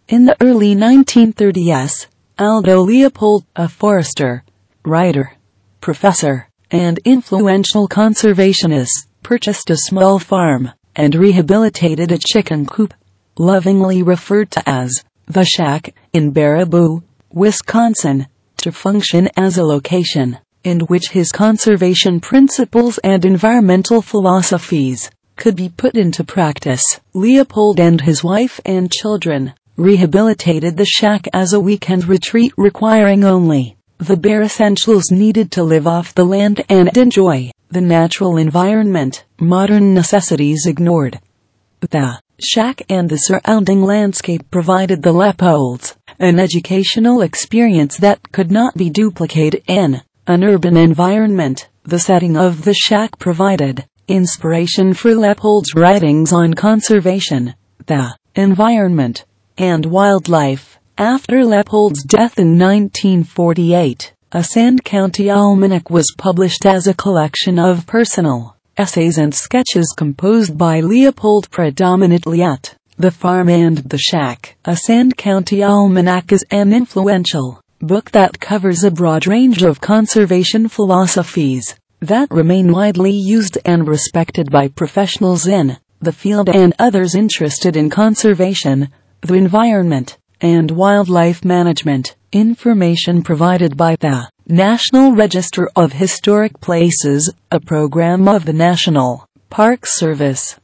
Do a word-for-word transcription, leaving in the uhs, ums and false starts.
In the early nineteen thirties, Aldo Leopold, a forester, writer, professor, and influential conservationist, purchased a small farm and rehabilitated a chicken coop, lovingly referred to as the Shack, in Baraboo, Wisconsin, to function as a location in which his conservation principles and environmental philosophies could be put into practice. Leopold and his wife and children rehabilitated the shack as a weekend retreat requiring only the bare essentials needed to live off the land and enjoy the natural environment, modern necessities ignored. The shack and the surrounding landscape provided the Leopolds an educational experience that could not be duplicated in an urban environment. The setting of the shack provided inspiration for Leopold's writings on conservation, the environment, and wildlife. After Leopold's death in nineteen forty-eight, a Sand County Almanac was published as a collection of personal essays and sketches composed by Leopold predominantly at the farm and the shack. A Sand County Almanac is an influential book that covers a broad range of conservation philosophies that remain widely used and respected by professionals in the field and others interested in conservation, the environment, and wildlife management. Information provided by the National Register of Historic Places, a program of the National Park Service.